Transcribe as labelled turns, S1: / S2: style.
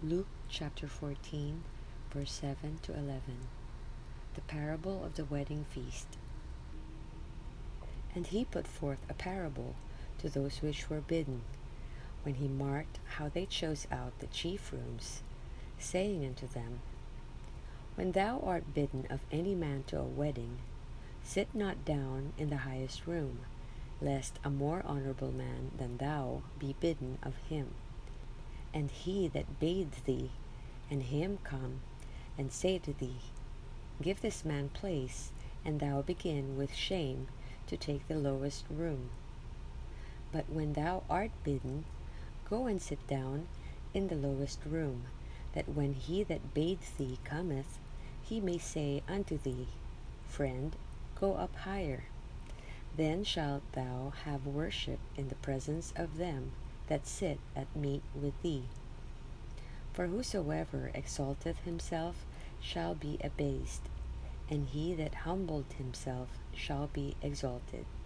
S1: Luke chapter 14, verse 7 to 11. The parable of the wedding feast. And he put forth a parable to those which were bidden, when he marked how they chose out the chief rooms, saying unto them, When thou art bidden of any man to a wedding, sit not down in the highest room, lest a more honorable man than thou be bidden of him. And he that bade thee and him come and say to thee, Give this man place, and thou begin with shame to take the lowest room. But when thou art bidden, go and sit down in the lowest room, that when he that bade thee cometh, he may say unto thee, Friend, go up higher. Then shalt thou have worship in the presence of them that sit at meat with thee. For whosoever exalteth himself shall be abased, and he that humbled himself shall be exalted.